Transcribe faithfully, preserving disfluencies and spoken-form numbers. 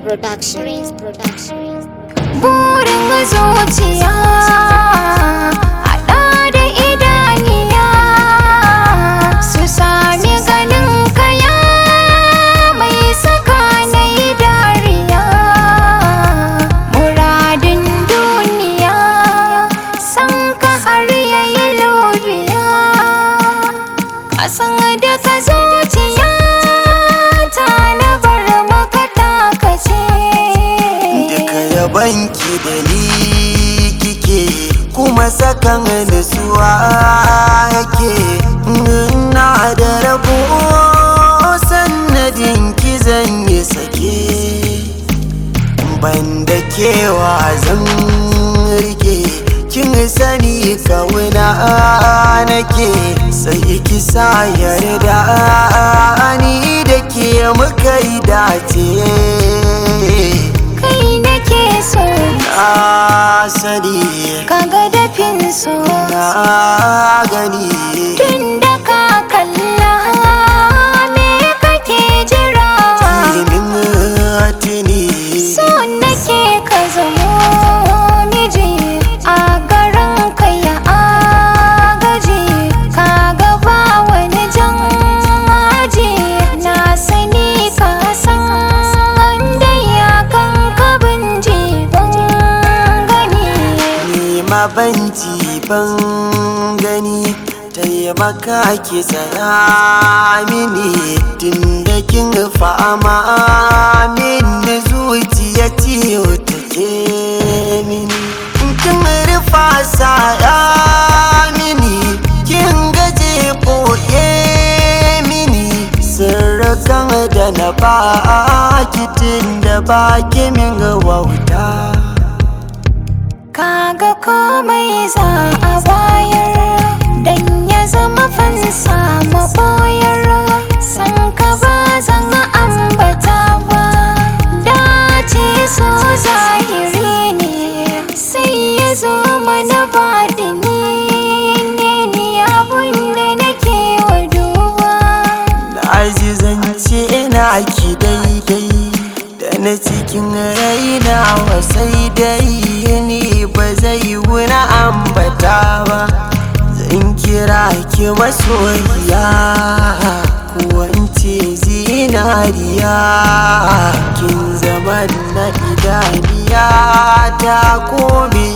Production. Production. Burin zuciya haɗa da idaniya su sami ganin kaya mai saka na yi dariya. Muradin duniya san ka har yayi lobiya, kasan da ka zuciya ta na bar maka takace. Banki da ni kike kuma sakan nutsuwa yake, na da rabo sannadin ki zan yi sake, ban da kewa zan rike kin sani kauna nake, sai ki sa yarda ni da ke muka yi dace. Kai nake so na sani, kaga dafin so na gani, tun da ka kalla me kake jira. Kimin tuni So nake ka zamo miji a garin ka ya agaji, kaga ba wani jan aji, na sani ka san banci ban gani, taimaka ki tsaya mini tun da kin fama mini zuciya ciwo take mini, kin rufa saya mini kin gaje boye mini sirrukan da na baki tun da baki min wauta. Kaga komai za a bayar dan ya zama fansa maboyar, san ka ba zan ambata ba, dace so zahiri ne sai ya zo mana baɗini ne, ni abun da nake wa duba. Na ji zance na ki daidai da na cikin raina wasai dai, ni ba zai wuna ambata ba, zan kira ki masoyiya ko wance zinariya, kin zama na idaniya ta ko me